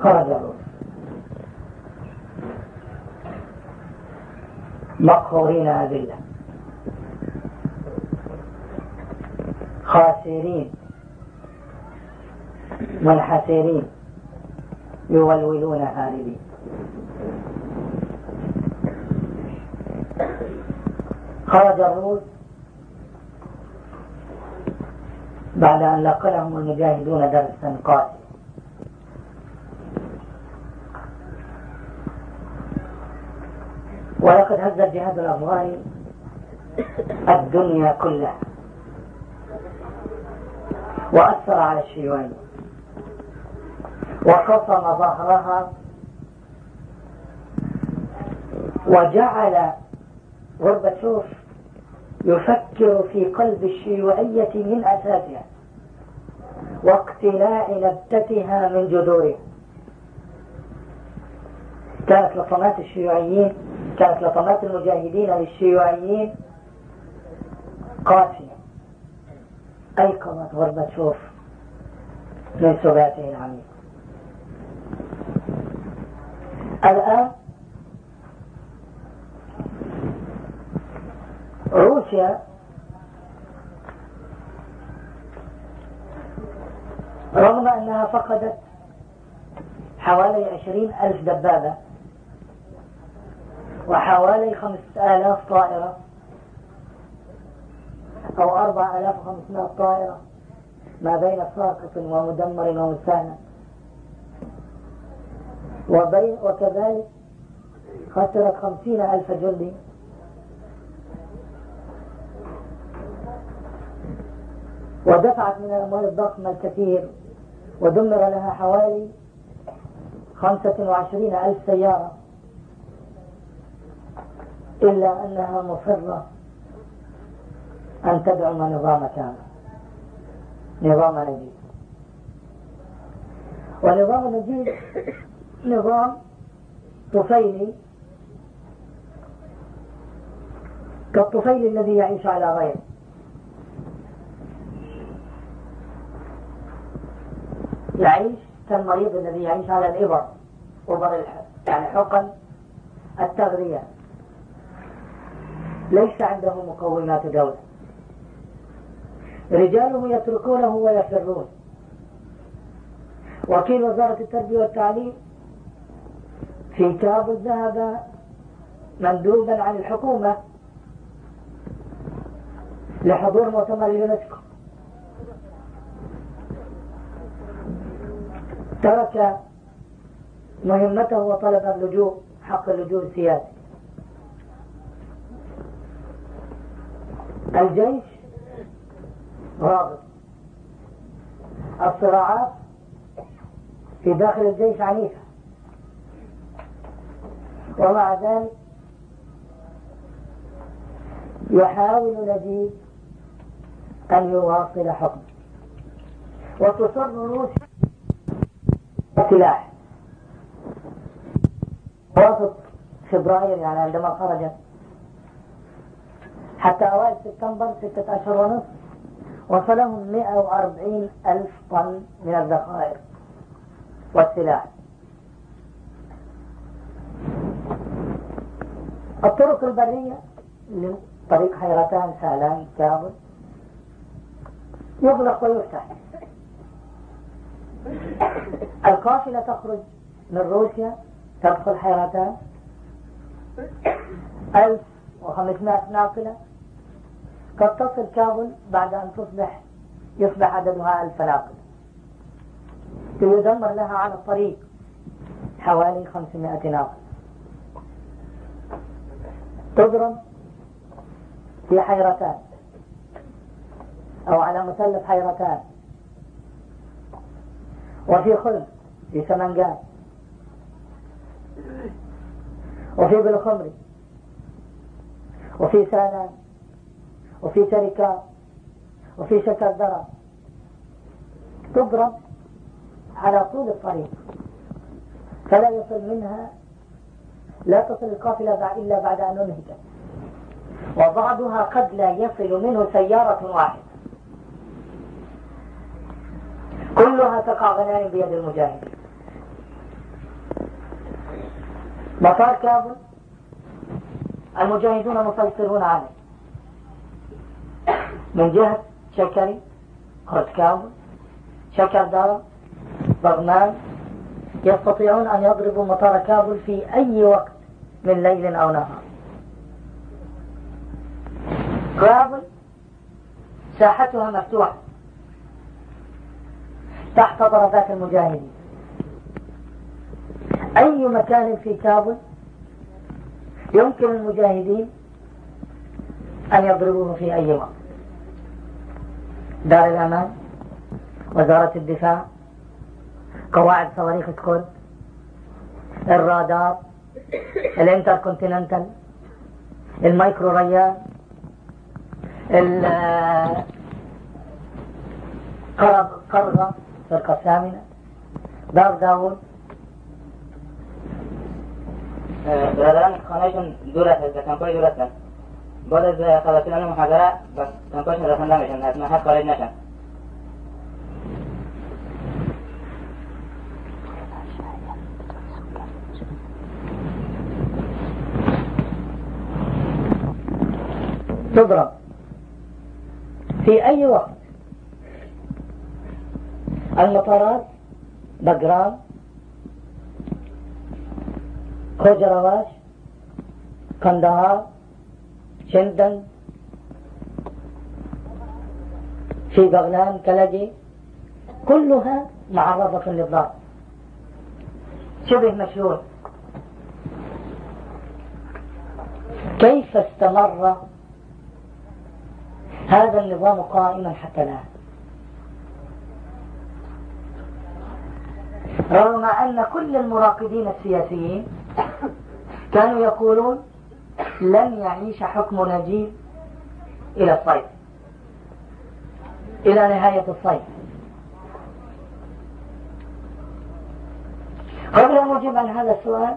خرج الروس مقهورين أذلة خاسرين منحسرين يولولون هاربين. خرج الروس بعد أن لقنهم المجاهدون درسا قاسيا. ولقد هز الجهاد الأفغاني الدنيا كلها وأثر على الشيوعية وقصم ظهرها وجعل غورباتشوف يفكر في قلب الشيوعية من أساسها واقتلاع نبتتها من جذورها. كانت لطمات الشيوعيين، كانت لطمات المجاهدين للشيوعيين قاسية. أيقظت غورباتشوف من سباته العميق. الآن روسيا رغم أنها فقدت حوالي 20,000 دبابة وحوالي 5,000 طائرة أو 4,500 طائرة ما بين ساقط ومدمر ومستهلك، وكذلك خسرت 50,000 جندي ودفعت من الأموال الضخمة الكثير ودمر لها حوالي 25,000 سيارة، إلا أنها مصرة أن تدعم نظام كامل، نظام نجيب. ونظام نجيب نظام طفيلي كالطفيل الذي يعيش على غيره، يعيش كالمريض الذي يعيش على الإبر، يعني حقن التغذية، ليس عنده مقومات دولة. رجاله يتركونه ويفرون. وكيل وزارة التربية والتعليم في كابول ذهب مندوبا عن الحكومة لحضور مؤتمر اليونسكو، ترك مهمته وطلب اللجوء، حق اللجوء السياسي. الجيش رابط، الصراعات في داخل الجيش عنيفة، ومع ذلك يحاول نجيب أن يواصل حكمه. وتصر روسيا سلاح وسط فبراير، يعني عندما خرجت حتى أوائل سبتمبر 6 أشهر ونصف وصلهم 140,000 طن من الذخائر والسلاح. الطرق البرية طريق حيرتان، سالان، كابل يغلق ويفتح. القافلة تخرج من روسيا تدخل حيرتان 1500 ناقلة، قد تصل كابل بعد أن يصبح عددها 1000 ناقلة. يدمر لها على الطريق حوالي 500 ناقلة. تضرب في حيرتان أو على مثلث حيرتان، وفي خلد، في سمنجان، وفي بالخمري، وفي سانان، وفي شركات، وفي شكردرة. تضرب على طول الطريق، فلا يصل منها، لا تصل القافلة إلا بعد أن انهكت، وبعضها قد لا يصل منه سيارة واحدة، كلها تقع غنائم بيد المجاهدين. مطار كابل المجاهدون مسيطرون عليه من جهة شكري، قرد كابل، شكر دارا، بغمان، يستطيعون أن يضربوا مطار كابل في أي وقت من ليل أو نهار. كابل ساحتها مفتوحة تحت ضربات المجاهدين. أي مكان في كابل يمكن المجاهدين أن يضربوه في أي وقت. دار الأمان، وزارة الدفاع، قواعد صواريخ سكود، الرادار، الانتركونتيننتال، المايكرو ريال، قرغة، فرقة ثامنة، دار داود. برادران خانهشون دور است، کمپانی دور است. بعد از خلاصیدن محاضره بس کمپانیشون رسانده میشن، حتما حد خارج نشن. تضرب في أي وقت. المطارات بقرام، خوجرواش، قندهار، شندن، في بغلان، كلجي، كلها معرضة للضرب شبه مشلول. كيف استمر هذا النظام قائما حتى الآن رغم أن كل المراقبين السياسيين كانوا يقولون لن يعيش حكم نجيب إلى الصيف، إلى نهاية الصيف. قبل أن نجيب عن هذا السؤال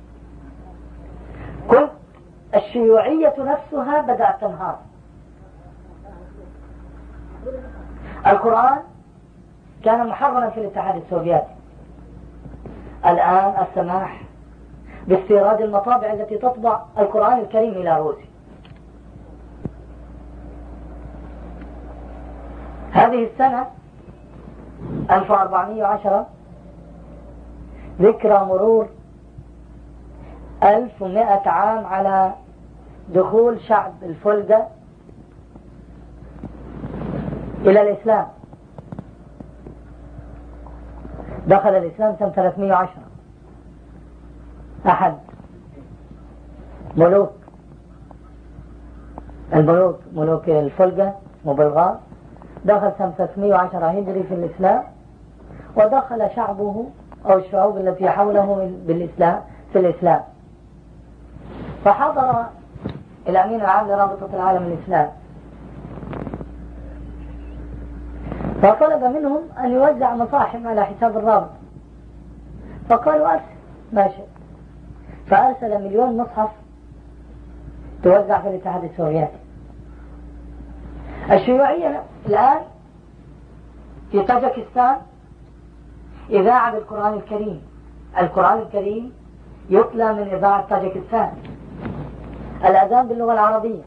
قلت الشيوعية نفسها بدأت تنهار. القرآن كان محرما في الاتحاد السوفيتي، الآن السماح باستيراد المطابع التي تطبع القرآن الكريم إلى روسيا. هذه السنة 1410 ذكرى مرور 1100 عام على دخول شعب الفولجا إلى الإسلام. دخل الإسلام سنة 310. أحد ملوك الفولجا وبلغار دخل سنة 310 هجري في الإسلام، ودخل شعبه أو الشعوب التي حوله بالإسلام في الإسلام. فحضر الأمين العام لرابطة العالم الإسلامي فطلب منهم أن يوزع مصاحف على حساب الرابط، فقالوا أرسل ماشي، فأرسل 1,000,000 مصحف توزع في الاتحاد السوفيتي. الشيوعية الآن في طاجكستان إذاعة بالقرآن الكريم، القرآن الكريم يتلى من إذاعة طاجكستان، الأذان باللغة العربية.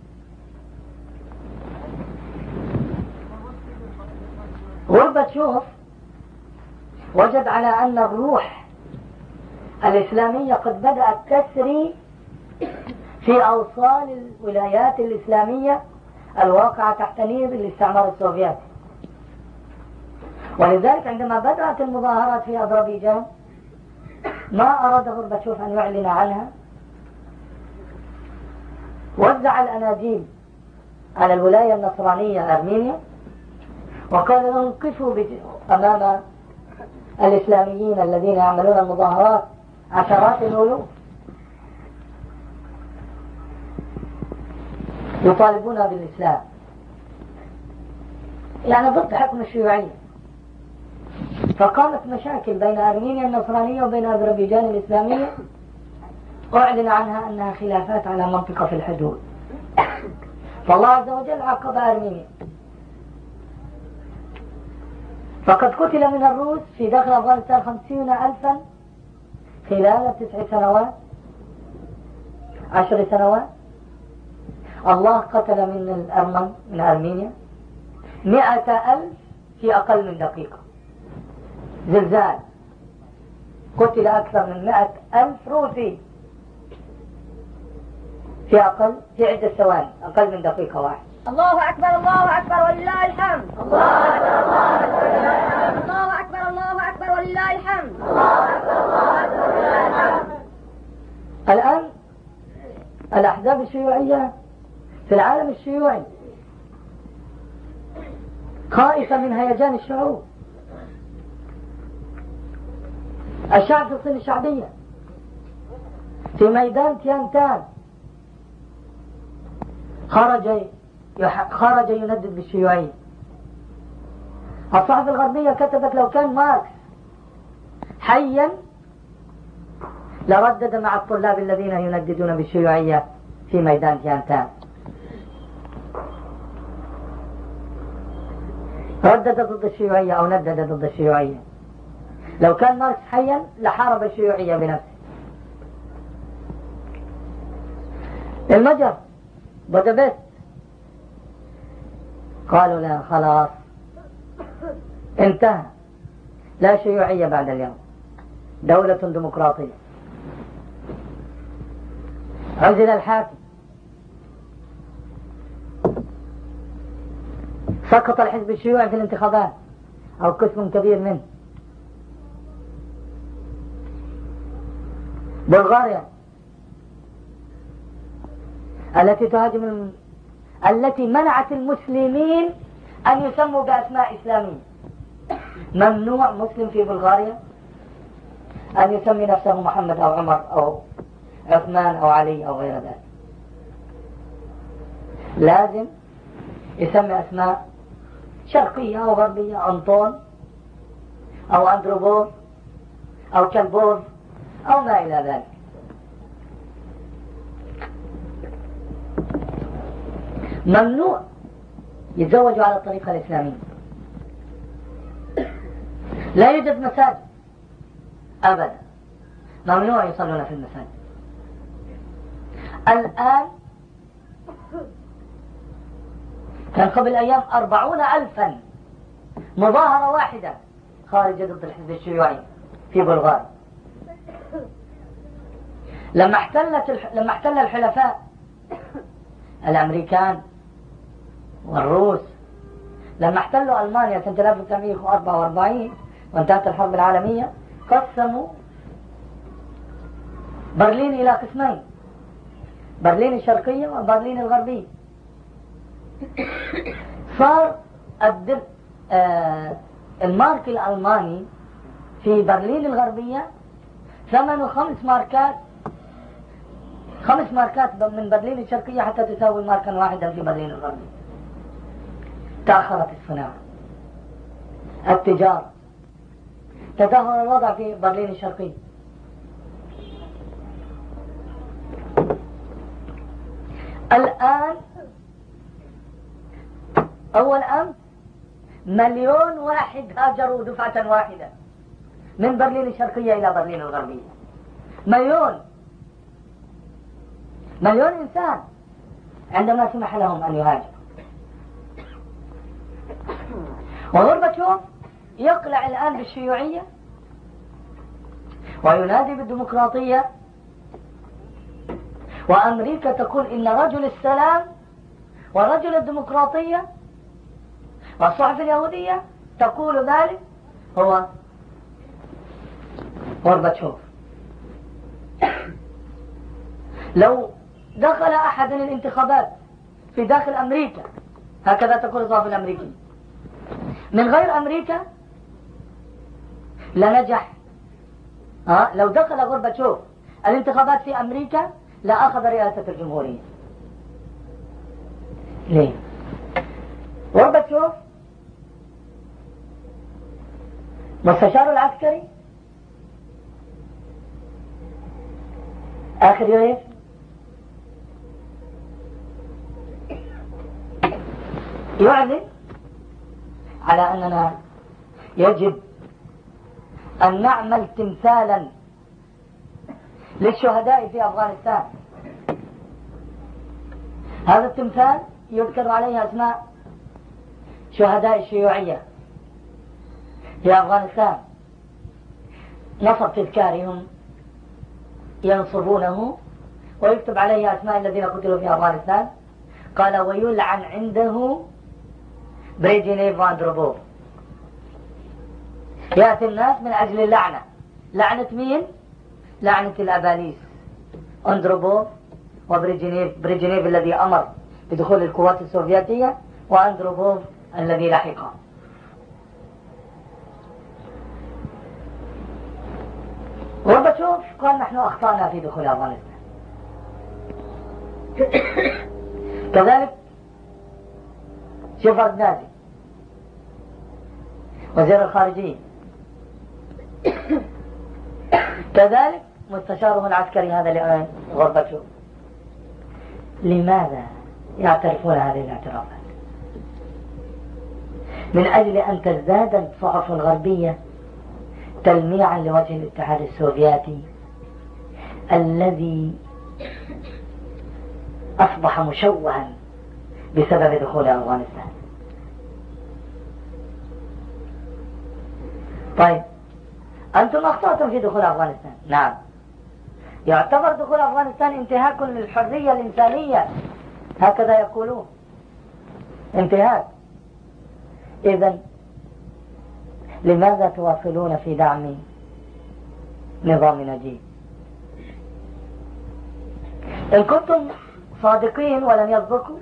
غورباتشوف وجد على أن الروح الإسلامية قد بدأت تسري في أوصال الولايات الإسلامية الواقعة تحت نير الاستعمار السوفيتي، ولذلك عندما بدأت المظاهرات في أذربيجان ما أراد غورباتشوف أن يعلن عنها، وزع الأناجيل على الولاية النصرانية أرمينيا وقال لهم قفوا أمام الإسلاميين الذين يعملون المظاهرات عشرات الألوف يطالبون بالإسلام، يعني ضد حكم الشيوعية. فقامت مشاكل بين أرمينيا النصرانية وبين أذربيجان الإسلامية، أعلن عنها أنها خلافات على منطقة في الحدود، فالله عز وجل عاقب أرمينيا. فقد قتل من الروس في داخل أفغانستان 50,000 خلال 9 سنوات 10 سنوات. الله قتل من الأرمن من أرمينيا 100,000 في أقل من دقيقة. زلزال قتل أكثر من 100,000 روسي في عدة ثواني، أقل من دقيقة واحدة. الله أكبر الله أكبر ولله الحمد. الله أكبر الله أكبر الله أكبر ولله الحمد. الله أكبر الله أكبر ولله الحمد. الآن الأحزاب الشيوعية في العالم الشيوعي خائفة من هيجان الشعوب. الشعب في الصين الشعبية في ميدان تيانتان خرج يندد بالشيوعية. الصحف الغربية كتبت لو كان ماركس حيا لردد مع الطلاب الذين ينددون بالشيوعية في ميدان تيانتان. ردد ضد الشيوعية أو ندد ضد الشيوعية. لو كان ماركس حيا لحارب الشيوعية بنفسه. المجر بودابست قالوا لا خلاص انتهى، لا شيوعية بعد اليوم، دولة ديمقراطية. عزل الحاكم، سقط الحزب الشيوعي في الانتخابات أو قسم كبير منه. بلغاريا التي منعت المسلمين أن يسموا بأسماء إسلامية. ممنوع مسلم في بلغاريا أن يسمي نفسه محمد أو عمر أو عثمان أو علي أو غير ذلك. لازم يسمي أسماء شرقية أو غربية، أنطون أو أندروبور أو كلبور أو ما إلى ذلك. ممنوع يتزوجوا على الطريقة الإسلامية. لا يوجد مساجد أبدا، ممنوع يصلون في المساجد. الآن كان قبل أيام 40,000 مظاهرة واحدة خارجة ضد الحزب الشيوعي في بلغاريا. لما احتل الحلفاء الأمريكان والروس، لما احتلوا ألمانيا سنة 1944 وانتهت الحرب العالمية، قسموا برلين إلى قسمين، برلين الشرقية وبرلين الغربية. صار المارك الألماني في برلين الغربية ثمنه 5 ماركات، 5 ماركات من برلين الشرقية حتى تساوي ماركا واحدا في برلين الغربية. تأخرت الصناعة، التجارة، تدهور الوضع في برلين الشرقية. الآن أول أمس 1,000,000 واحد هاجروا دفعة واحدة من برلين الشرقية إلى برلين الغربية. 1,000,000 إنسان عندما سمح لهم أن يهاجروا. وغورباتشوف يقلع الآن بالشيوعية وينادي بالديمقراطية، وأمريكا تقول إن رجل السلام ورجل الديمقراطية، والصحف اليهودية تقول ذلك هو غورباتشوف. لو دخل أحد الانتخابات في داخل أمريكا، هكذا تقول الصحف الأمريكية، من غير أمريكا لنجح. لو دخل غورباتشوف الانتخابات في أمريكا لأخذ رئاسة الجمهورية. ليه؟ غورباتشوف مستشار العسكري آخريف يعلن على أننا يجب أن نعمل تمثالا للشهداء في أفغانستان هذا التمثال يذكر عليه أسماء شهداء الشيوعية في أفغانستان، نصب تذكارهم ينصبونه ويكتب عليه أسماء الذين قتلوا في أفغانستان. قال ويلعن عنده بريجنيف واندروبوف. يأتي الناس من أجل اللعنة. لعنة مين؟ لعنة الأباليس، أندروبوف وبريجنيف الذي أمر بدخول القوات السوفيتية، وأندروبوف الذي لحقه. غورباتشوف قال نحن أخطأنا في دخول أفغانستان. كذلك شيفردنادي وزير الخارجية، كذلك مستشاره العسكري هذا لغورباتشوف. لماذا يعترفون هذه الاعترافات؟ من أجل أن تزداد الصحف الغربية تلميعا لوجه الاتحاد السوفيتي الذي أصبح مشوها بسبب دخول أفغانستان. طيب أنتم أخطأتم في دخول أفغانستان. نعم، يعتبر دخول أفغانستان انتهاك للحرية الإنسانية، هكذا يقولون، انتهاك. إذن لماذا تواصلون في دعم نظام نجيب؟ إن كنتم صادقين ولن يصدقوا،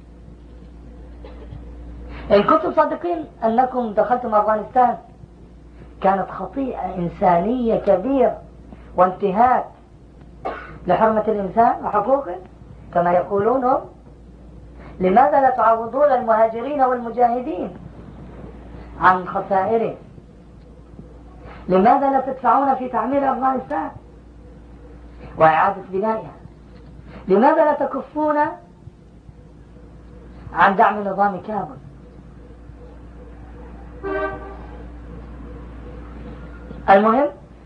إن كنتم صادقين أنكم دخلتم أفغانستان كانت خطيئة إنسانية كبيرة وانتهاك لحرمة الإنسان وحقوقه كما يقولون هم، لماذا لا تعوضون المهاجرين والمجاهدين عن خسائرهم؟ لماذا لا تدفعون في تعمير أفغانستان وإعادة بنائها؟ لماذا لا تكفون عن دعم نظام كابل؟ المهم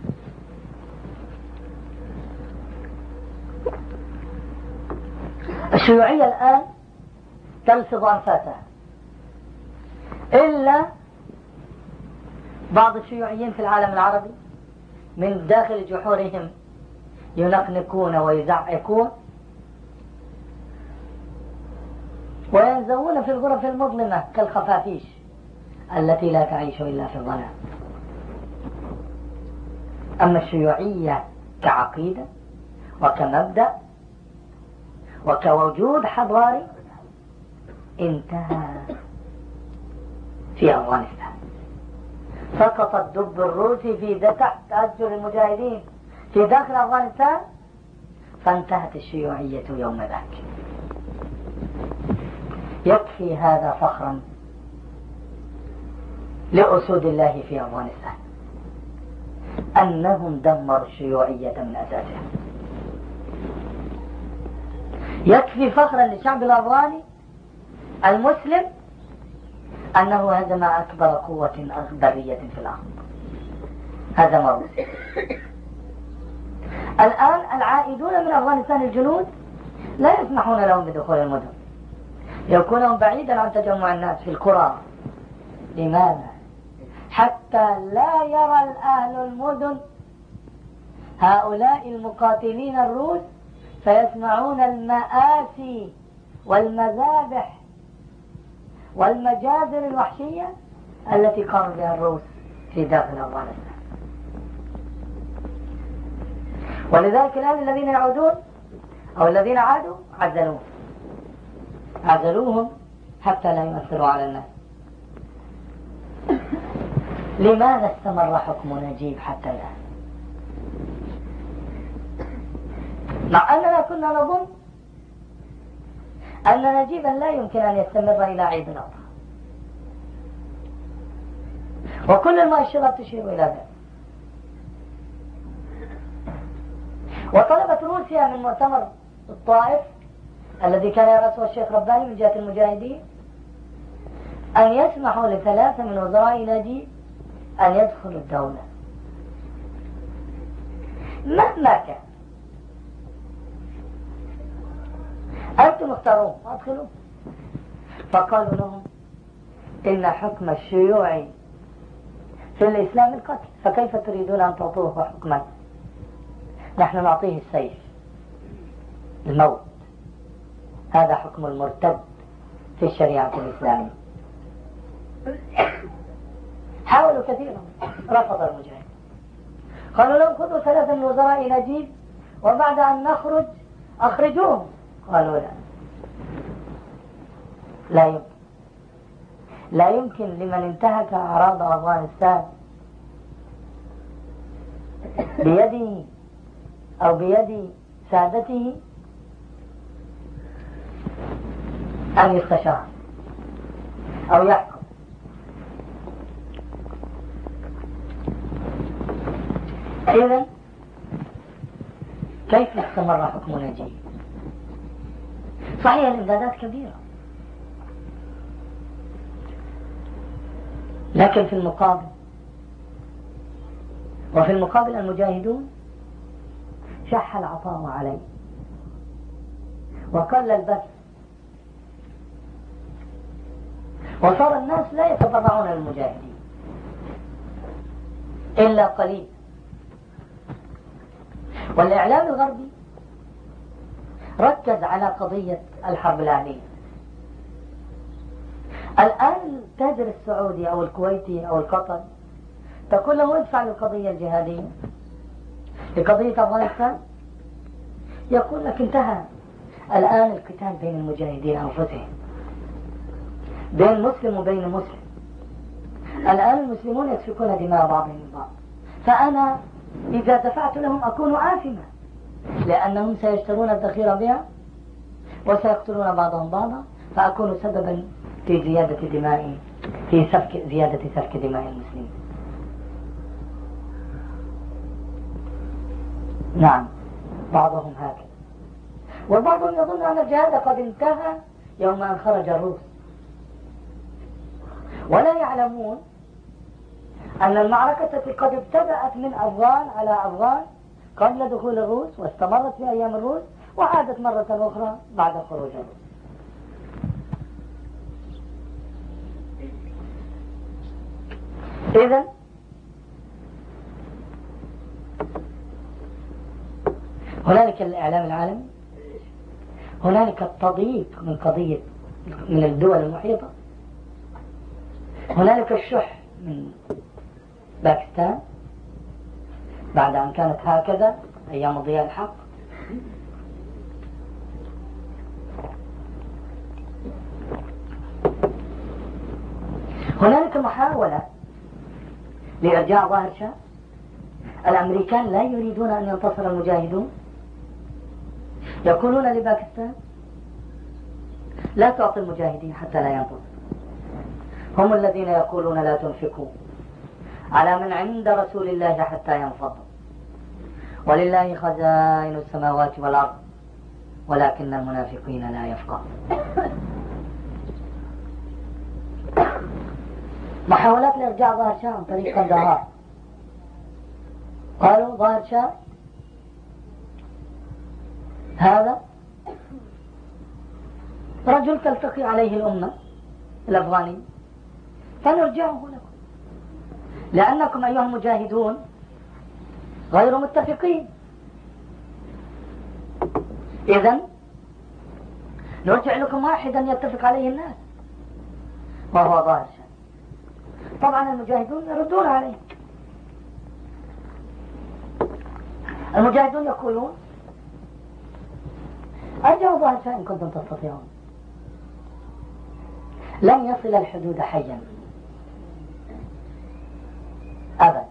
الشيوعية الآن تلفظ أنفاسها، إلا بعض الشيوعيين في العالم العربي من داخل جحورهم ينقنقون ويزعقون وينزوون في الغرف المظلمة كالخفافيش التي لا تعيش إلا في الظلام. أما الشيوعية كعقيدة وكمبدأ وكوجود حضاري انتهى في أفغانستان. سقط الدب الروسي في تحت أرجل المجاهدين في داخل أفغانستان، فانتهت الشيوعية يوم ذاك. يكفي هذا فخرا لأسود الله في أفغانستان أنهم دمروا الشيوعية من أساسها. يكفي فخرا للشعب الأفغاني المسلم أنه هزم أكبر قوة برية في الأرض، هزم روسيا. الآن العائدون من أفغانستان الجنود لا يسمحون لهم بدخول المدن، يكونون بعيدا عن تجمع الناس في القرى. لماذا؟ حتى لا يرى الأهل المدن هؤلاء المقاتلين الروس فيسمعون المآسي والمذابح والمجازر الوحشية التي قاموا بها الروس في داخل أفغانستان. ولذلك الآن الذين يعودون أو الذين عادوا عزلوهم حتى لا يؤثروا على الناس. لماذا استمر حكم نجيب حتى الآن؟ مع أننا كنا نظن أن نجيبا لا يمكن أن يستمر إلى عيد الأضحى، وكل المؤشرات تشير إلى ذلك. وطلبت روسيا من مؤتمر الطائف الذي كان يرأسه الشيخ رباني من جهة المجاهدين أن يسمحوا لثلاثة من وزراء نجيب أن يدخلوا الدولة مهما كان. أنت أنتم اختاروه أدخلوا. فقالوا لهم إن حكم الشيوعي في الإسلام القتل، فكيف تريدون أن تعطوه حكما؟ نحن نعطيه السيف، الموت، هذا حكم المرتد في الشريعة الإسلامية. حاولوا كثيرا، رفض المجاهد. قالوا لهم خذوا 3 من وزراء نجيب وبعد أن نخرج أخرجوهم. قالوا لا يمكن لمن انتهك أعراض أفغانستان بيده أو بيد سادته أن يستشار أو يحكم. إذن كيف استمر حكم نجيب؟ صحيح الإمدادات كبيرة، لكن في المقابل المجاهدون شح العطاء عليه وقل البث، وصار الناس لا يتبرعون للمجاهدين إلا قليل. والإعلام الغربي ركز على قضية الحرب الأهلية. الآن التاجر السعودي أو الكويتي أو القطري تقول له ادفع للقضية الجهادية، لقضية أفغانستان، يقول لك انتهى الآن القتال بين المجاهدين أنفسهم، بين مسلم وبين مسلم. الآن المسلمون يسفكون دماء بعضهم البعض، فأنا إذا دفعت لهم أكون آثما، لأنهم سيشترون الذخيرة بها وسيقتلون بعضهم بعضا، فأكون سببا في زيادة دماء، في زيادة سفك دماء المسلمين. نعم، بعضهم هكذا، وبعضهم يظن أن الجهاد قد انتهى يوم أن خرج الروس، ولا يعلمون أن المعركة التي قد ابتدأت من أفغان على أفغان قبل دخول الروس واستمرت في أيام الروس وعادت مرة أخرى بعد خروج الروس. إذن هنالك الإعلام العالمي، هنالك التضييق من الدول المحيطة، هنالك الشح من باكستان بعد أن كانت هكذا أيام ضياء الحق، هنالك محاولة لإرجاع ظاهر شاه. الأمريكان لا يريدون أن ينتصر المجاهدون، يقولون لباكستان لا تعطي المجاهدين حتى لا ينتصر. هم الذين يقولون لا تنفقوا على من عند رسول الله حتى ينفض، ولله خزائن السماوات والأرض ولكن المنافقين لا يفقهون. محاولات لإرجاع ظاهر شاه عن طريق قندهار. قالوا ظاهر شاه هذا رجل تلتقي عليه الأمة الأفغانية، فنرجعه لكم لأنكم أيها المجاهدون غير متفقين، إذن نرجع لكم واحدا يتفق عليه الناس وهو ظاهر شاه. طبعا المجاهدون يردون عليه، المجاهدون يقولون أرجعوا ظاهر شاه إن كنتم تستطيعون. لن يصل الحدود حيا أبدا.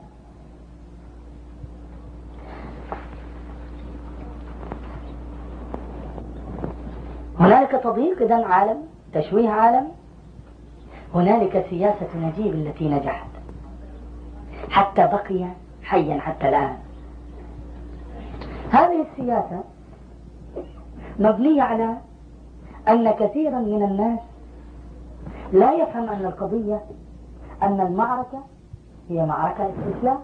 هنالك تضييق إذن عالم، تشويه عالم. هنالك سياسة نجيب التي نجحت حتى بقي حيا حتى الآن. هذه السياسة مبنية على أن كثيرا من الناس لا يفهم أن القضية، أن المعركة هي معركة إسلام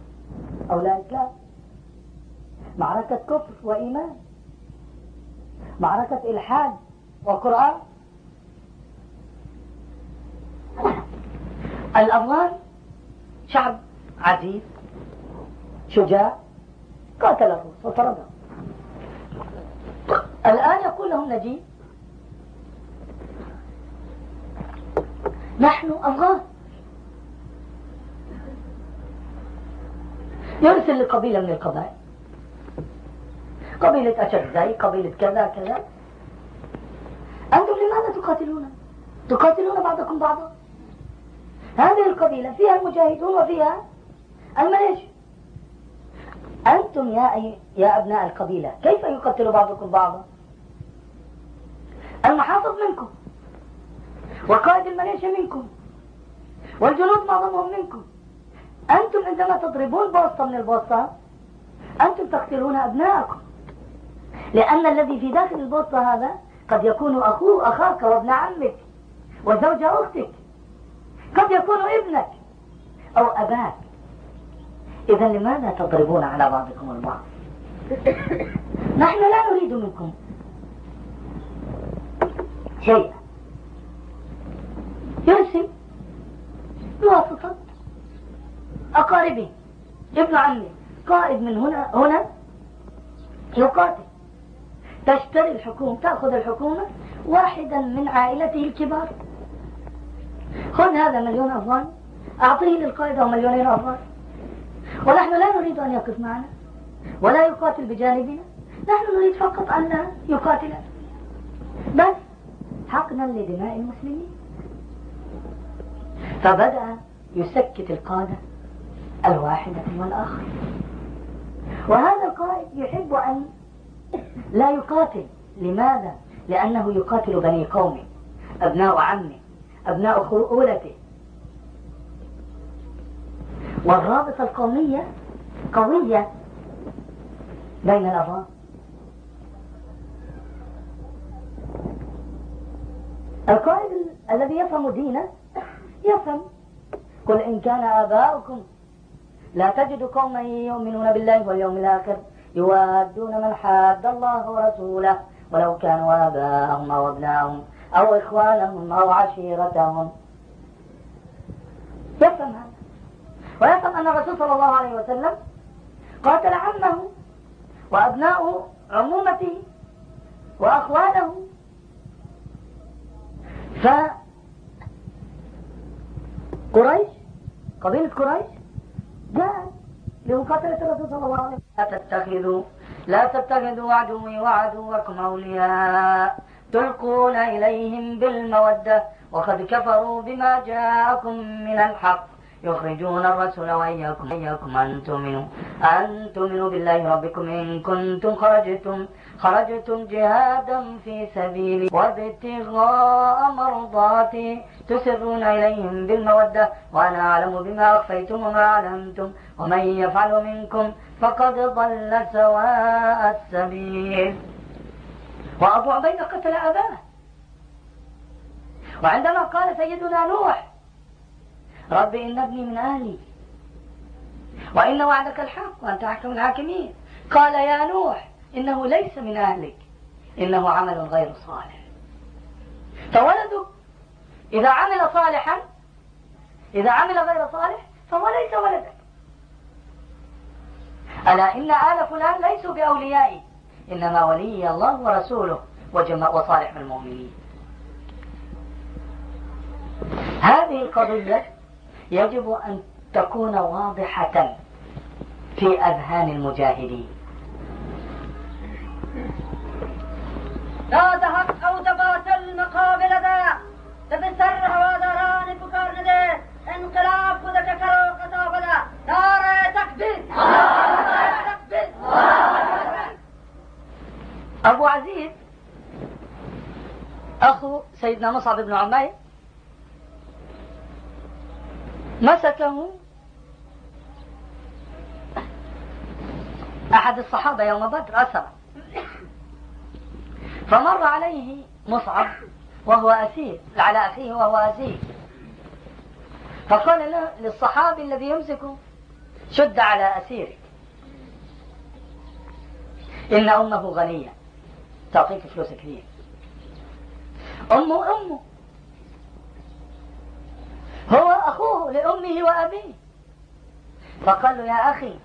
أو لا إسلام، معركة كفر وإيمان. معركة إلحاد وقرآن. الأفغان شعب عزيز شجاع قاتل الروس وطردهم. الآن يقول لهم نجيب نحن أفغان. يرسل لقبيلة من القبائل، قبيلة أشرزاي، قبيلة كذا كذا، أنتم لماذا تقاتلون؟ تقاتلون بعضكم بعضا. هذه القبيلة فيها المجاهدون وفيها المليشيا. أنتم يا أبناء القبيلة كيف يقتل بعضكم بعضا؟ المحافظ منكم، وقائد المليشيا منكم، والجنود معظمهم منكم. أنتم عندما تضربون بوسطة من البوسطة أنتم تقتلون أبناءكم، لأن الذي في داخل البوسطة هذا قد يكون أخاك وابن عمك وزوج أختك، قد يكون ابنك أو أباك. إذا لماذا تضربون على بعضكم البعض؟ نحن لا نريد منكم شيئا. يرسل بواسطة أقاربه، ابن عمي قائد من هنا يقاتل، تشتري الحكومة، تأخذ الحكومة واحدا من عائلته الكبار، خذ هذا 1,000,000 أفغان أعطيه للقائد أو 2,000,000 أفغان، ونحن لا نريد أن يقف معنا ولا يقاتل بجانبنا، نحن نريد فقط أن لا يقاتل بس حقنا لدماء المسلمين. فبدأ يسكت القادة الواحدة والآخر، وهذا القائد يحب أن لا يقاتل. لماذا؟ لأنه يقاتل بني قومه، أبناء عمه، أبناء خولته، والرابطة القومية قوية بين الأفغان. القائد الذي يفهم دينه يفهم قل إن كان آباؤكم لا تجد قوما يؤمنون بالله واليوم الآخر يوادون من حاد الله ورسوله ولو كانوا آباءهم أو أبناءهم أو إخوانهم أو عشيرتهم. يفهم هذا، ويفهم أن الرسول صلى الله عليه وسلم قاتل عمه وأبناءه عمومته وأخوانه. فقريش، قبيلة قريش جاءت لمقاتلة الرسول صلى الله عليه وسلم. لا تتخذوا عدوي وعدوكم أولياء تلقون إليهم بالمودة وقد كفروا بما جاءكم من الحق يخرجون الرسول وإياكم أن تؤمنوا بالله ربكم إن كنتم خرجتم جهادا في سبيلي وابتغاء مرضاتي تسرون إليهم بالمودة وأنا أعلم بما أخفيتم وما أعلنتم ومن يفعل منكم فقد ضل سواء السبيل. وأبو عبيدة قتل أباه، وعندما قال سيدنا نوح رب إن ابني من أهلي وإن وعدك الحق وأنت أحكم الحاكمين، قال يا نوح إنه ليس من أهلك إنه عمل غير صالح. فولدك إذا عمل صالحا، إذا عمل غير صالح فهو ليس ولدك. ألا إن آل فلان ليسوا بأوليائي إنما ولي الله ورسوله وصالح المؤمنين. هذه القضية يجب أن تكون واضحة في أذهان المجاهدين. لا تهق أو تباتل مقابل ذا تبسر هواداران فكار ندي انقلاب كذا كرو قطابلا نار تكبير. أبو عزيز أخو سيدنا مصعب بن عمير مسكه أحد الصحابة يوم بدر أسرى، فمر عليه مصعب وهو أسير على أخيه وهو أسير، فقال له للصحابي الذي يمسكه شد على أسيرك إن أمه غنية تعطيك فلوس كثير. أمه هو أخوه لأمه وأبيه، فقال له يا أخي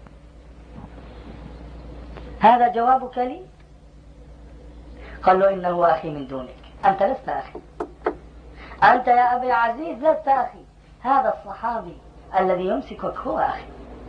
هذا جوابك لي؟ قال له إنه أخي من دونك، أنت لست أخي، أنت يا أبي عزيز لست أخي، هذا الصحابي الذي يمسكك هو أخي.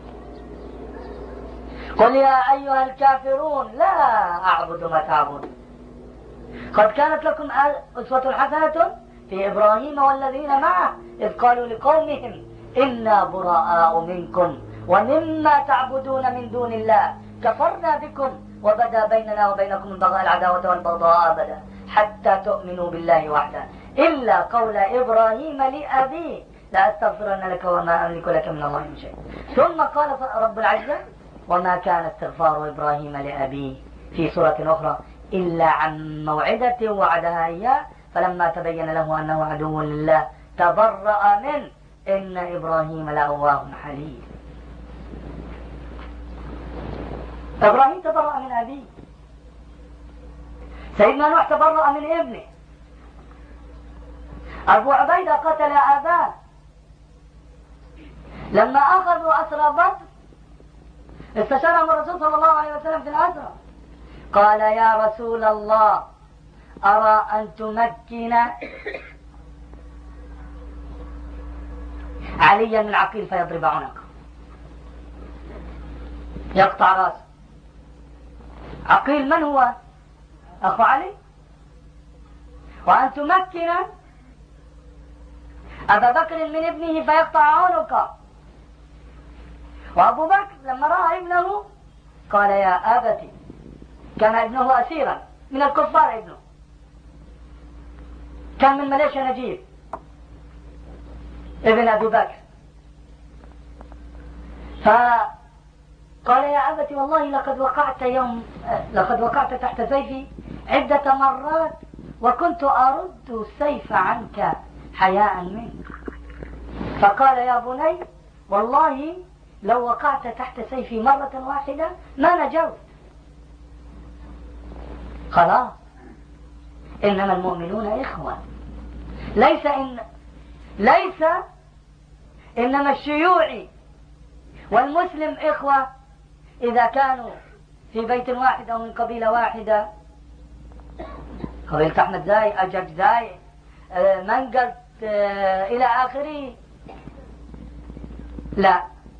قل يا أيها الكافرون لا أعبد ما تعبدون، قد كانت لكم أسوة حسنة في إبراهيم والذين معه إذ قالوا لقومهم إنا براء منكم ومما تعبدون من دون الله كفرنا بكم وبدا بيننا وبينكم البغاء العداوة والبغضاء أبدا حتى تؤمنوا بالله وحده إلا قول إبراهيم لأبيه لأستغفرن لك وما أملك لك من الله من شيء. ثم قال رب العزة وما كان استغفار إبراهيم لأبيه في سورة أخرى إلا عن موعدة وعدها إياه فلما تبين له أنه عدو لله تبرأ منه إن إبراهيم لأواه حليم. إبراهيم تبرأ من أبيه، سيدنا نوح تبرأ من ابنه، أبو عبيدة قتل أباه، لما أخذوا أسرى بدر استشارهم الرسول صلى الله عليه وسلم في الأسرى، قال يا رسول الله أرى أن تمكن عليا من عقيل فيضرب عنقه، يقطع راسه. عقيل من هو؟ أخو علي. وأن تمكن أبا بكر من ابنه فيقطع عنقه. وأبو بكر لما رأى ابنه قال يا أبتي، كان ابنه أسيرا من الكفار، ابنه كان من مليشيا نجيب ابن أبي بكر، فقال يا أبتي والله لقد وقعت تحت سيفي عدة مرات وكنت أرد السيف عنك حياء منك. فقال يا بني والله لو وقعت تحت سيفي مرة واحدة ما نجوت. خلاص إنما المؤمنون إخوة، ليس إنما الشيوعي والمسلم إخوة إذا كانوا في بيت واحد أو من قبيلة واحدة، قبيلة أحمد زاي، أجج زاي، منقل إلى آخره، لا،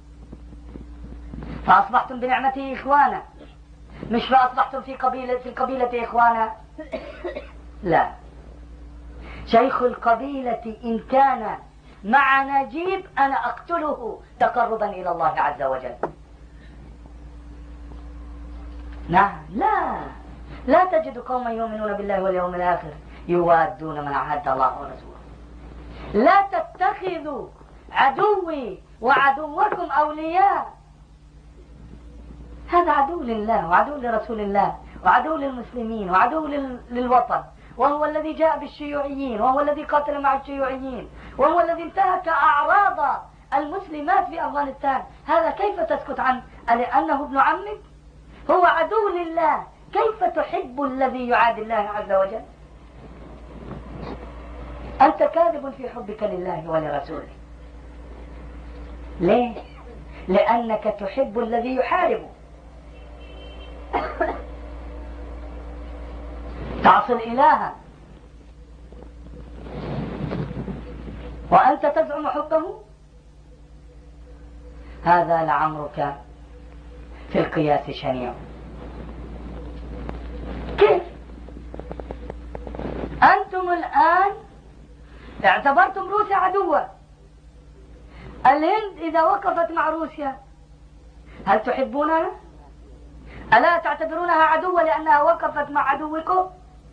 فأصبحتم بنعمته إخوانا، مش فأصبحتم في القبيلة إخوانا، لا، شيخ القبيلة إن كان مع نجيب أنا أقتله تقربا إلى الله عز وجل. نعم، لا تجد قوما يؤمنون بالله واليوم الآخر يوادون من عهد الله ورسوله. لا تتخذوا عدوي وعدوكم أولياء، هذا عدو لله وعدو لرسول الله وعدو للمسلمين وعدو للوطن، وهو الذي جاء بالشيوعيين، وهو الذي قاتل مع الشيوعيين، وهو الذي انتهك أعراض المسلمات في أفغانستان. هذا كيف تسكت عنه؟ لأنه ابن عمك؟ هو عدو لله، كيف تحب الذي يعادي الله عز وجل؟ أنت كاذب في حبك لله ولرسوله. ليه؟ لأنك تحب الذي يحاربه. تعصي الإله وأنت تزعم حبه، هذا لعمرك في القياس شنيع. كيف أنتم الآن اعتبرتم روسيا عدوة؟ الهند إذا وقفت مع روسيا هل تحبونها؟ ألا تعتبرونها عدوة لأنها وقفت مع عدوكم؟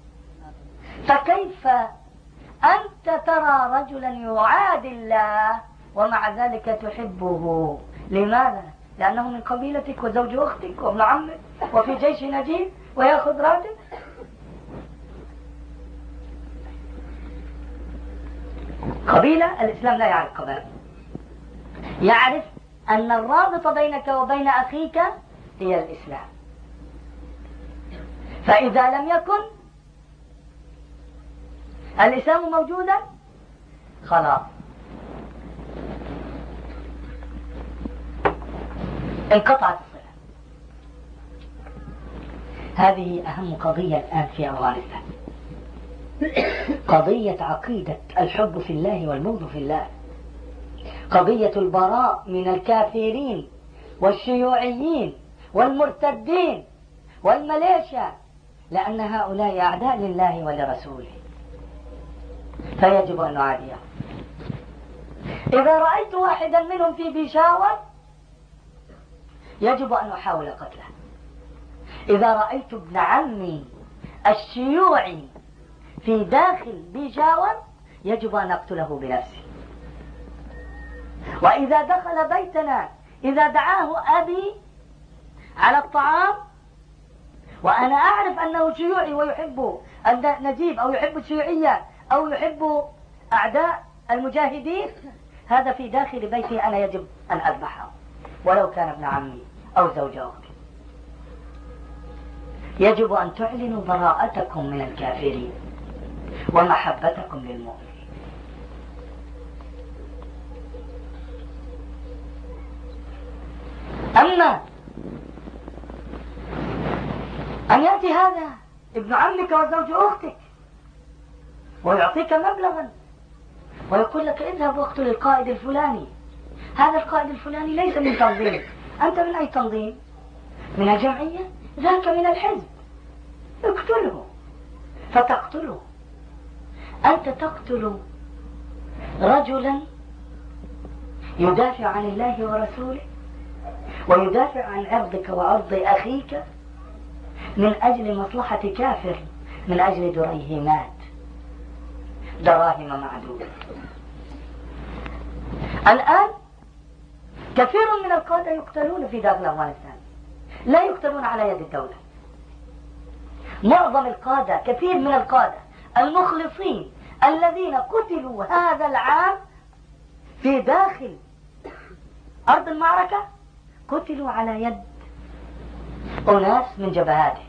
فكيف أنت ترى رجلا يعادي الله ومع ذلك تحبه؟ لماذا؟ لأنه من قبيلتك وزوج أختك وابن عمك وفي جيش نجيب ويأخذ راتب. قبيلة، الإسلام لا يعرف قبائل، يعرف أن الرابط بينك وبين أخيك هي الإسلام. فإذا لم يكن الإسلام موجودا خلاص انقطعت الصلة. هذه أهم قضية الآن في أفغانستان، قضية عقيدة الحب في الله والبغض في الله، قضية البراء من الكافرين والشيوعيين والمرتدين والميليشيا، لأن هؤلاء أعداء لله ولرسوله، فيجب أن نعاديهم. إذا رأيت واحدا منهم في بيشاور يجب أن أحاول قتله. إذا رأيت ابن عمي الشيوعي في داخل بيشاور يجب أن أقتله بنفسي. وإذا دخل بيتنا إذا دعاه أبي على الطعام وأنا أعرف أنه شيوعي ويحب النجيب أو يحب الشيوعية أو يحب أعداء المجاهدين، هذا في داخل بيتي أنا يجب أن أذبحه ولو كان ابن عمي أو زوج أختي. يجب أن تعلنوا براءتكم من الكافرين ومحبتكم للمؤمنين. أما أن يأتي هذا ابن عمك وزوج أختك ويعطيك مبلغا ويقول لك اذهب واقتل القائد الفلاني، هذا القائد الفلاني ليس من تنظيم، أنت من أي تنظيم؟ من الجمعية؟ ذاك من الحزب، اقتله. فتقتله، أنت تقتل رجلا يدافع عن الله ورسوله ويدافع عن عرضك وعرض أخيك من أجل مصلحة كافر، من أجل دريهمات، دراهم معدودة. الآن كثير من القادة يقتلون في داخل أفغانستان، لا يقتلون على يد الدولة. معظم القادة، كثير من القادة المخلصين الذين قتلوا هذا العام في داخل أرض المعركة قتلوا على يد أناس من جبهاتهم.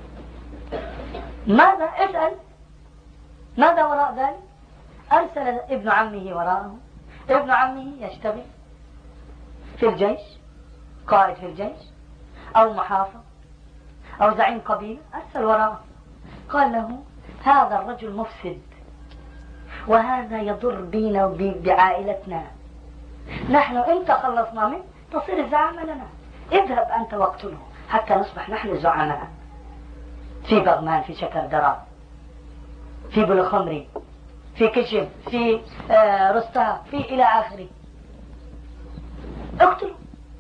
ماذا؟ اسأل ماذا وراء ذلك؟ أرسل ابن عمه وراءه، ابن عمه يشتغل في الجيش، قائد في الجيش أو محافظ أو زعيم قبيلة، أرسل وراءه قال له هذا الرجل مفسد وهذا يضر بينا وبعائلتنا، نحن إن تخلصنا منه تصير الزعامة لنا، اذهب أنت واقتله حتى نصبح نحن الزعماء في بغمان، في شكردرة، في بلخمري، في كشم، في رستاف، في إلى آخره. اقتلوا،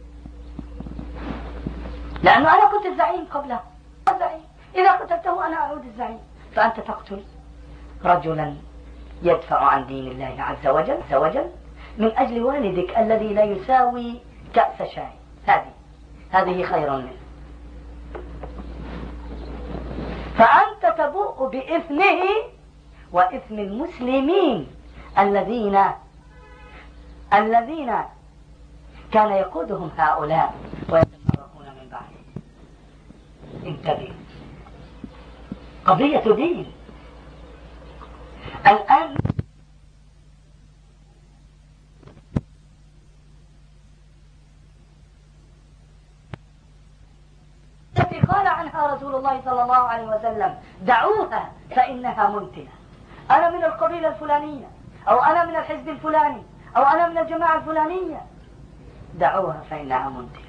لأنه أنا كنت الزعيم قبله، إذا قتلته أنا أعود الزعيم. فأنت تقتل رجلا يدفع عن دين الله عز وجل من أجل والدك الذي لا يساوي كأس شاي، هذه خير منه. فأنت تبوء بإثمه وإثم المسلمين الذين كان يقودهم هؤلاء ويتفرقون من بعده. انتبه، قضية دين. الآن التي قال عنها رسول الله صلى الله عليه وسلم دعوها فإنها منتنة. أنا من القبيلة الفلانية أو أنا من الحزب الفلاني أو أنا من الجماعة الفلانية، دعوها فإنها منتنة.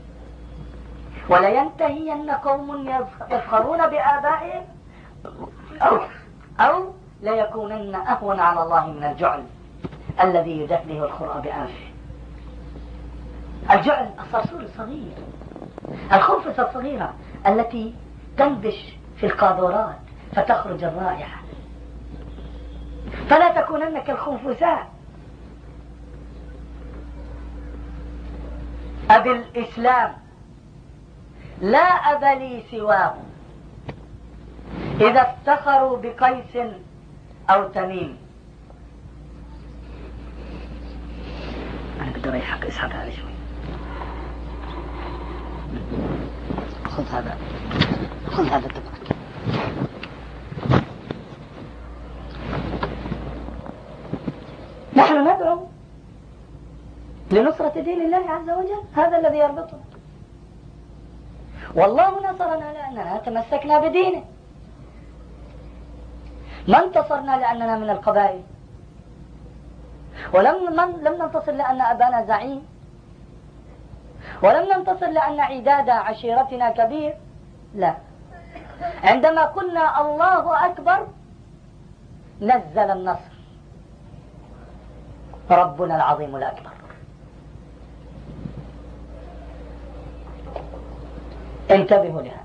ولينتهين قوم يفخرون بآبائهم أو ليكونن أهون على الله من الجعل الذي يدهله الخرى بأنفه. الجعل الصرصور الصغير، الخنفسة الصغيرة التي تنبش في القاذورات فتخرج الرائحة، فلا تكونن كالخنفساء. أبي الإسلام لا أب لي سواه، إذا افتخروا بقيس أو تميم. أنا بدي أريحك، اسحب هذا شوي، خذ هذا. هذا اتفقت. نحن ندعو لنصرة دين الله عز وجل، هذا الذي يربطنا، والله نصرنا لأننا تمسكنا بدينه، ما انتصرنا لأننا من القبائل، لم ننتصر لأن أبانا زعيم، ولم ننتصر لأن عداد عشيرتنا كبير، لا، عندما قلنا الله أكبر نزل النصر، ربنا العظيم الأكبر. انتبهوا لهذا،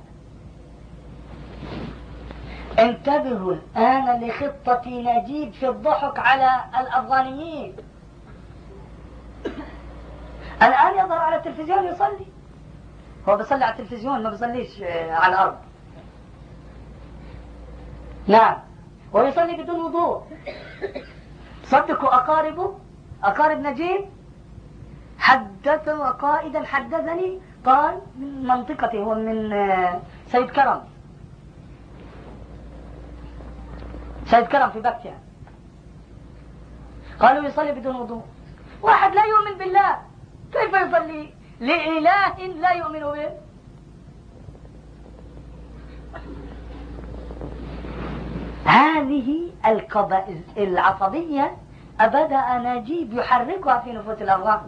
انتبهوا الآن لخطة نجيب في الضحك على الأفغانيين. الآن يظهر على التلفزيون يصلي، هو بيصلي على التلفزيون ما بيصليش على الأرض، نعم، ويصلي بدون وضوء. صدقوا أقارب نجيب حدثوا قائدا حدثني، قال من منطقته، هو من سيد كرم في بكتيا، قالوا يصلي بدون وضوء. واحد لا يؤمن بالله كيف يصلي لإله لا يؤمن به؟ هذه العصبية بدأ نجيب يحركها في نفوس الأفغان.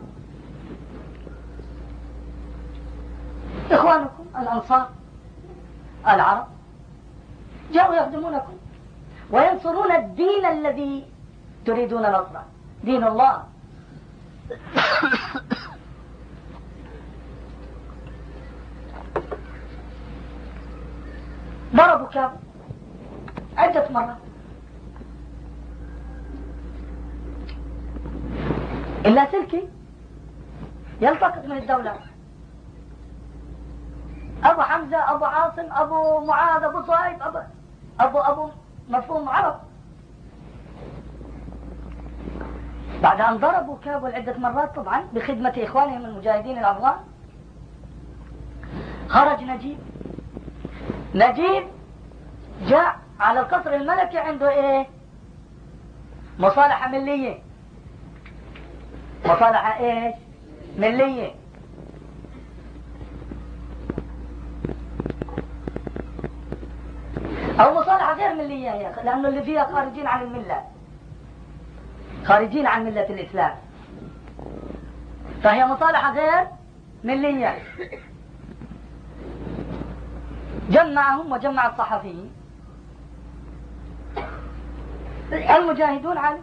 إخوانكم الأنصار العرب جاءوا يخدمونكم وينصرون الدين الذي تريدون نصره، دين الله. ضربوا كابل عدة مرات، اللاسلكي يلتقط من الدولة، أبو حمزة، أبو عاصم، أبو معاذ، أبو صايب، أبو مفهوم عرب. بعد أن ضربوا كابل عدة مرات طبعا بخدمة إخوانهم المجاهدين الأفغان، خرج نجيب جاء على القصر الملكي، عنده ايه؟ مصالحة ملية. مصالحة ايش؟ ملية. او مصالحة غير ملية يا اخي، لانه اللي فيها خارجين عن الملة، خارجين عن ملة الاسلام، فهي مصالحة غير ملية. جمعهم وجمع الصحفيين المجاهدون عليه.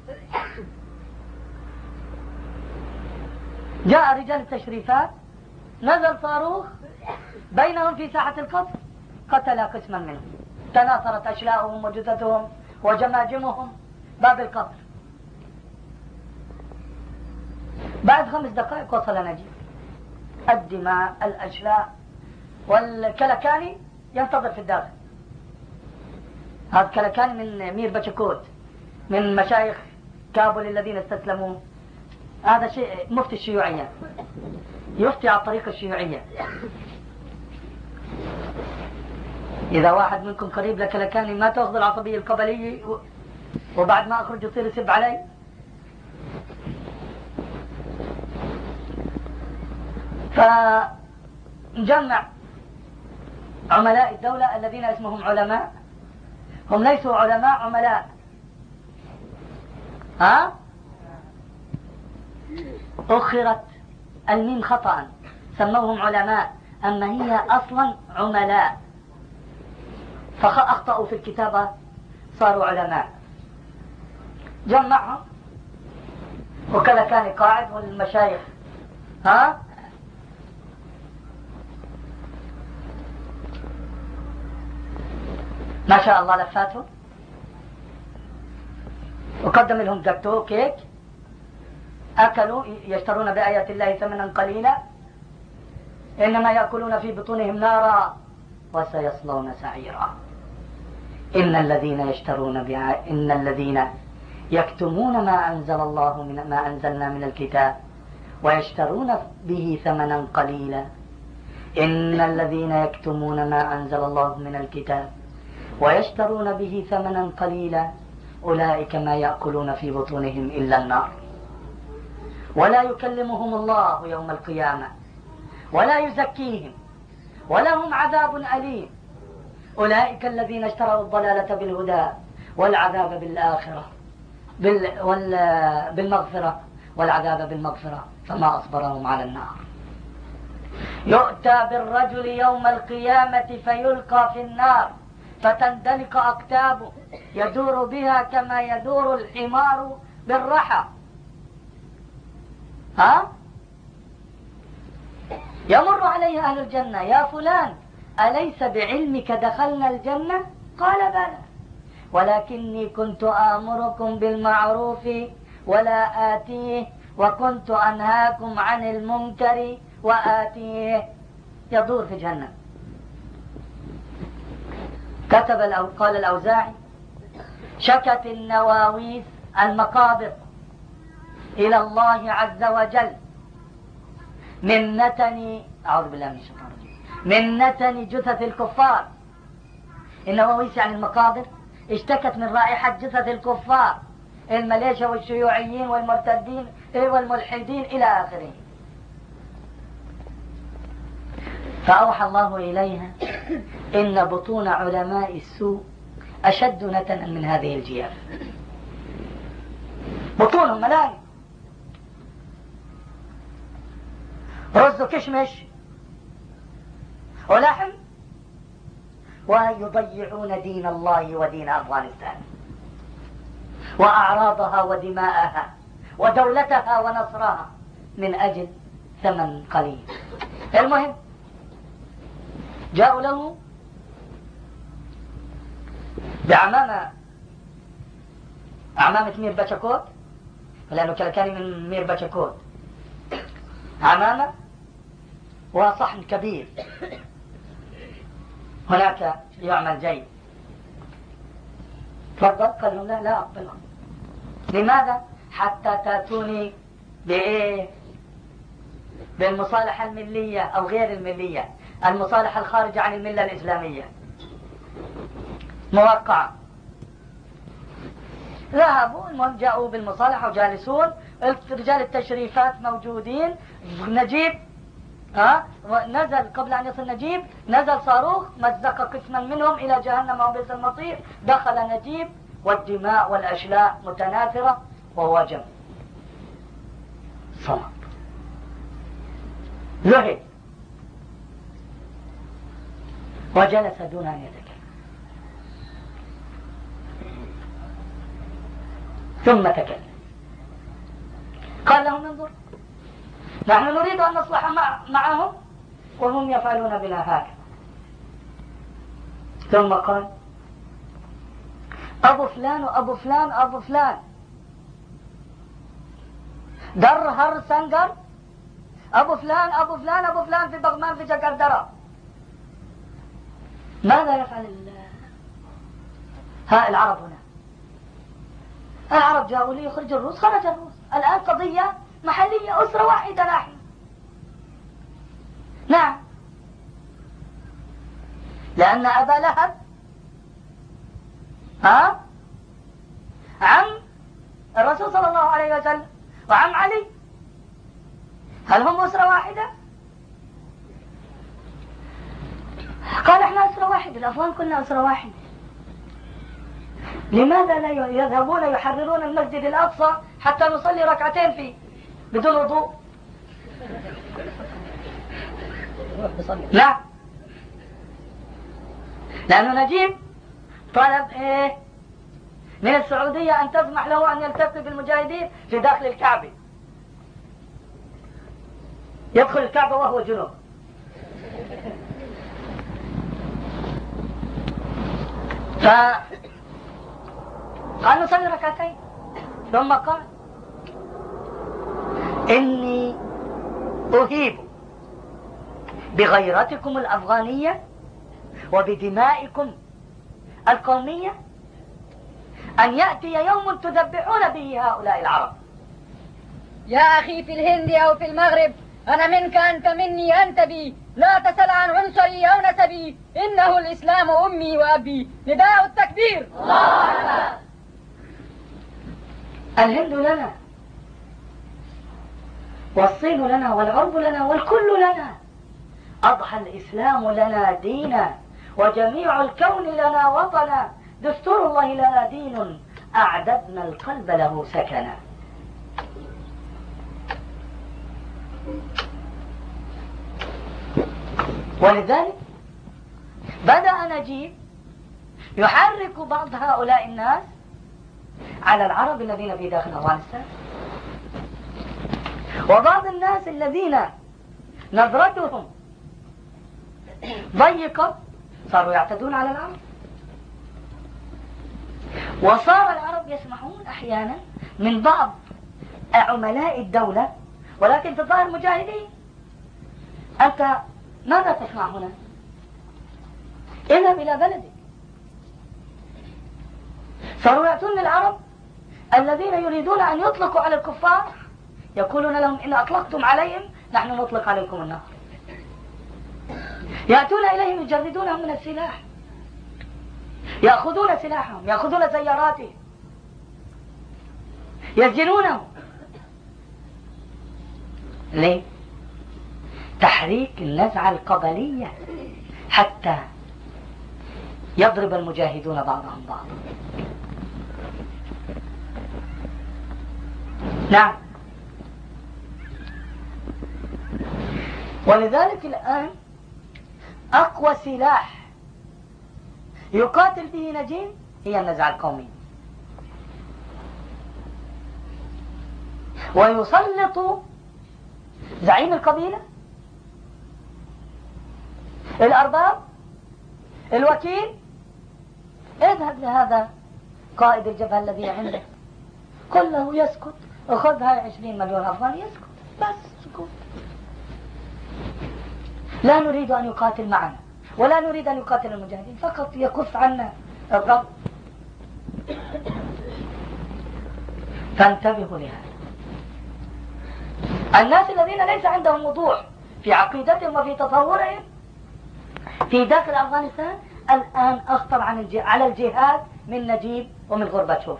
جاء رجال التشريفات، نزل صاروخ بينهم في ساحة القصر، قتل قسما منهم، تناثرت أشلاؤهم وجثثهم وجماجمهم باب القصر. بعد 5 دقائق وصل نجيب، الدماء، الأشلاء، والكلكاني ينتظر في الداخل. هذا كلكاني من مير بشكوت، من مشايخ كابل الذين استسلموا، هذا شيء مفتي الشيوعية، يفتي على الطريقة الشيوعية. إذا واحد منكم قريب لكلكاني ما تأخذ العصبية القبلية وبعد ما أخرج يصير يسب علي. فنجمع عملاء الدولة الذين اسمهم علماء، هم ليسوا علماء، عملاء. أخرت الميم خطأ، سموهم علماء، أما هي أصلا عملاء، فأخطأوا في الكتابة صاروا علماء. جمعهم وكذا كان قاعد والمشايخ ما شاء الله لفاتهم، وقدم لهم جاتو كيك، أكلوا، يشترون بآيات الله ثمنا قليلا، إنما يأكلون في بطونهم نارا وسيصلون سعيرا. إن الذين يكتمون ما أنزل الله ما أنزلنا من الكتاب ويشترون به ثمنا قليلا إن الذين يكتمون ما أنزل الله من الكتاب ويشترون به ثمنا قليلا أولئك ما يأكلون في بطونهم إلا النار ولا يكلمهم الله يوم القيامة ولا يزكيهم ولهم عذاب أليم أولئك الذين اشتروا الضلالة بالهدى والعذاب بالآخرة بالمغفرة والعذاب بالمغفرة فما أصبرهم على النار. يؤتى بالرجل يوم القيامة فيلقى في النار فتندلق أقتابه يدور بها كما يدور الحمار بالرحى. يمر عليه أهل الجنة: يا فلان أليس بعلمك دخلنا الجنة؟ قال: بلى، ولكني كنت آمركم بالمعروف ولا آتيه وكنت أنهاكم عن المنكر وآتيه. يدور في جهنم. قال الأوزاعي: شكت النواويس المقابض إلى الله عز وجل من نتن أعوذ بالله من الشيطان الرجيم من نتن جثث الكفار. النواويس يعني المقابر اشتكت من رائحة جثث الكفار، المليشة والشيوعيين والمرتدين والملحدين إلى آخره. فأوحى الله إليها: إن بطون علماء السوء أشد نتنا من هذه الجياف. بطونهم ملايين، رز وكشمش ولحم، ويضيعون دين الله ودين أفغانستان وأعراضها ودماءها ودولتها ونصرها من أجل ثمن قليل. المهم جاءوا له بعمامة مير باشاكوت، لأنه كان من مير باشاكوت، عمامة وصحن كبير هناك يعمل جيد. تفضل. قال لهم: لا أقبلهم. لماذا؟ حتى تأتوني بإيه؟ بالمصالحة الملية أو غير الملية، المصالحة الخارجة عن الملة الإسلامية موقعة. ذهبوا، المهم جاءوا بالمصالحة وجالسون، رجال التشريفات موجودين. نجيب نزل قبل أن يصل نجيب، نزل صاروخ مزق قسما منهم إلى جهنم وبئس المصير. دخل نجيب والدماء والأشلاء متناثرة ووجم صمت، ذهب وجلس دون أن يتكلم. ثم تكلم، قال لهم: انظر، نحن نريد أن نصلح معهم وهم يفعلون بنا هكذا. ثم قال: أبو فلان وأبو فلان أبو فلان در هر سنگر، أبو فلان أبو فلان أبو فلان في بغمان في جكردرا. ماذا يفعل العرب هنا؟ العرب جاءوا ليخرجوا الروس، خرج الروس. الآن قضية محلية، أسرة واحدة نحن. نعم، لأن أبا لهب عم الرسول صلى الله عليه وسلم وعم علي، هل هم أسرة واحدة؟ قال: احنا أسرة واحدة، الأفغان كلنا أسرة واحدة. لماذا لا يذهبون يحررون المسجد الأقصى حتى نصلي ركعتين فيه بدون وضوء؟ لا، لأنه نجيب طلب من السعودية أن تسمح له أن يلتقي بالمجاهدين في داخل الكعبة، يدخل الكعبة وهو جنوب. قال: نصلي ركعتين. ثم قال: إني أهيب بغيرتكم الأفغانية وبدمائكم القومية أن يأتي يوم تذبحون به هؤلاء العرب. يا أخي في الهند أو في المغرب، أنا منك أنت مني أنت بي، لا تسأل عن عنصري أو نسبي، إنه الإسلام أمي وأبي. نداء التكبير. الله أكبر. الهند لنا، والصين لنا، والعرب لنا، والكل لنا. أضحى الإسلام لنا دينا، وجميع الكون لنا وطنا. دستور الله لنا دين، أعددنا القلب له سكنا. ولذلك بدأ نجيب يحرك بعض هؤلاء الناس على العرب الذين في داخل أفغانستان، وبعض الناس الذين نظرتهم ضيقة صاروا يعتدون على العرب، وصار العرب يسمحون أحيانا من بعض عملاء الدولة، ولكن في الظاهر مجاهدين. أنت ماذا تصنع هنا؟ اذهب إلى بلدك. صاروا يأتون للعرب الذين يريدون أن يطلقوا على الكفار، يقولون لهم إن أطلقتم عليهم نحن نطلق عليكم النار. يأتون إليهم يجردونهم من السلاح، يأخذون سلاحهم، يأخذون سياراتهم، يسجنونهم. ليه؟ تحريك النزعة القبلية حتى يضرب المجاهدون بعضهم بعضا. نعم. ولذلك الآن أقوى سلاح يقاتل به نجيب هي النزعة القومية، ويسلط زعيم القبيلة، الأرباب، الوكيل، اذهب لهذا قائد الجبهة الذي عنده قل له يسكت، أخذها 20 مليون أفغاني يسكت، بس سكوت. لا نريد أن يقاتل معنا، ولا نريد أن يقاتل المجاهدين، فقط يكف عنا الرب. فانتبهوا لهذا. الناس الذين ليس عندهم وضوح في عقيدتهم وفي تصورهم في داخل أفغانستان الآن أخطر على الجهاد من نجيب ومن غورباتشوف،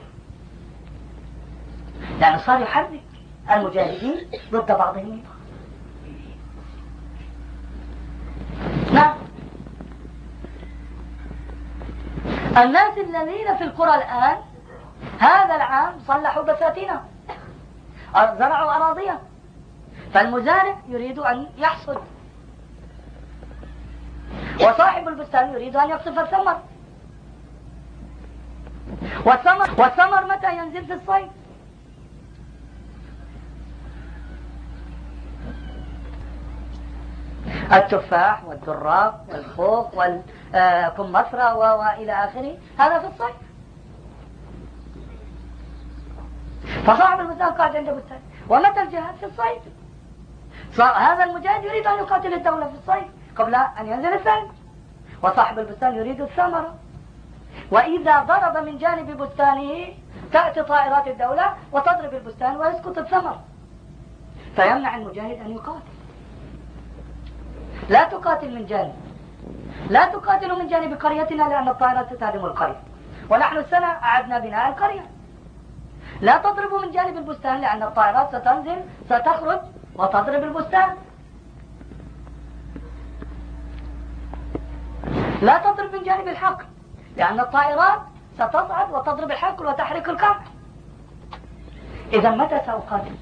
لأنه صار يحرك المجاهدين ضد بعضهم البعض. نعم. الناس الذين في القرى الآن هذا العام صلحوا بساتينهم، زرعوا أراضيهم، فالمزارع يريد أن يحصد، وصاحب البستان يريد أن يقصف الثمر. والثمر متى ينزل؟ في الصيف. التفاح والدراب والخوخ والكمثرى وإلى آخره، هذا في الصيف. فصاحب البستان قاعد عنده بستان. ومتى الجهاد؟ في الصيف. هذا المجاهد يريد أن يقاتل الدولة في الصيف قبل أن ينزل الثلج، وصاحب البستان يريد الثمرة. وإذا ضرب من جانب بستانه تأتي طائرات الدولة وتضرب البستان ويسقط الثمر، فيمنع المجاهد أن يقاتل. لا تقاتل من جانب، لا تقاتل من جانب قريتنا لأن الطائرات تهدم القرية، ونحن السنة أعدنا بناء القرية. لا تضربوا من جانب البستان لأن الطائرات ستنزل ستخرج وتضرب البستان. لا تضرب من جانب الحقل لأن الطائرات ستصعد وتضرب الحقل وتحرق القمح. إذا متى سأقاتل؟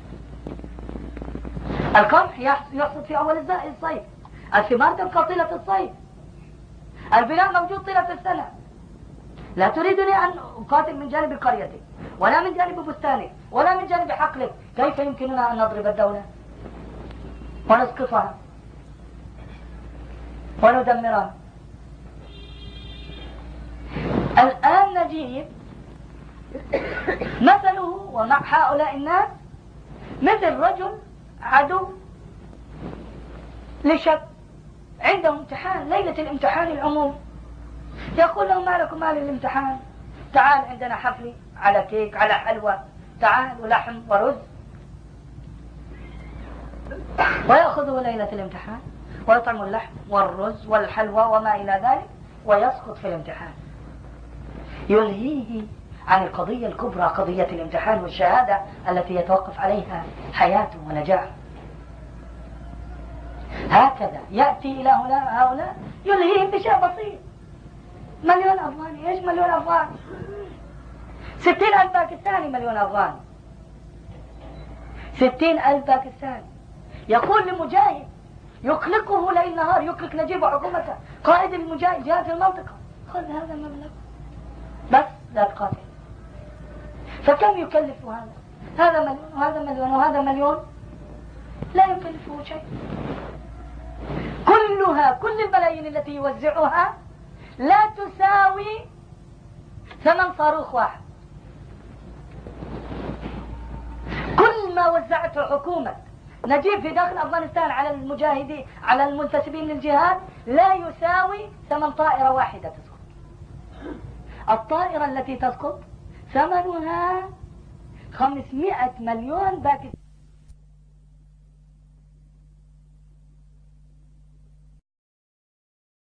القمح يحصد في أول الصيف، الثمار تبقى طيلة الصيف، البناء موجود طيلة السنة. لا تريدني أن أقاتل من جانب قريتك ولا من جانب بستانك ولا من جانب حقلك. كيف يمكننا أن نضرب الدولة ونسقطها وندمرها؟ الآن نجيب مثله ومع هؤلاء الناس مثل رجل عدو لشاب عنده امتحان، ليلة الامتحان العموم، يقول لهم ما لكم مال الامتحان؟ تعال عندنا حفلي على كيك على حلوى، تعال ولحم ورز، ويأخذه ليلة الامتحان ويطعم اللحم والرز والحلوى وما إلى ذلك ويسقط في الامتحان، يلهيه عن القضية الكبرى، قضية الامتحان والشهادة التي يتوقف عليها حياته ونجاحه. هكذا يأتي إلى هؤلاء يلهيهم بشيء بسيط. مليون أفغاني، إيش مليون أفغاني؟ 60,000 باكستاني، مليون أفغاني، 60,000 باكستاني. يقول لمجاهد يقلقه ليل نهار، يقلق نجيب وحكومته، قائد المجاهد جهات المنطقة، خذ هذا المبلغ بس لا تقاتل. فكم يكلف هذا؟ هذا مليون وهذا مليون وهذا مليون، لا يكلفه شيء. كل الملايين التي يوزعها لا تساوي ثمن صاروخ واحد. كل ما وزعته حكومة نجيب في داخل أفغانستان على المجاهدين، على المنتسبين للجهاد، لا يساوي ثمن طائرة واحدة تسقط. الطائرة التي تسقط ثمنها 500 مليون باكستاني.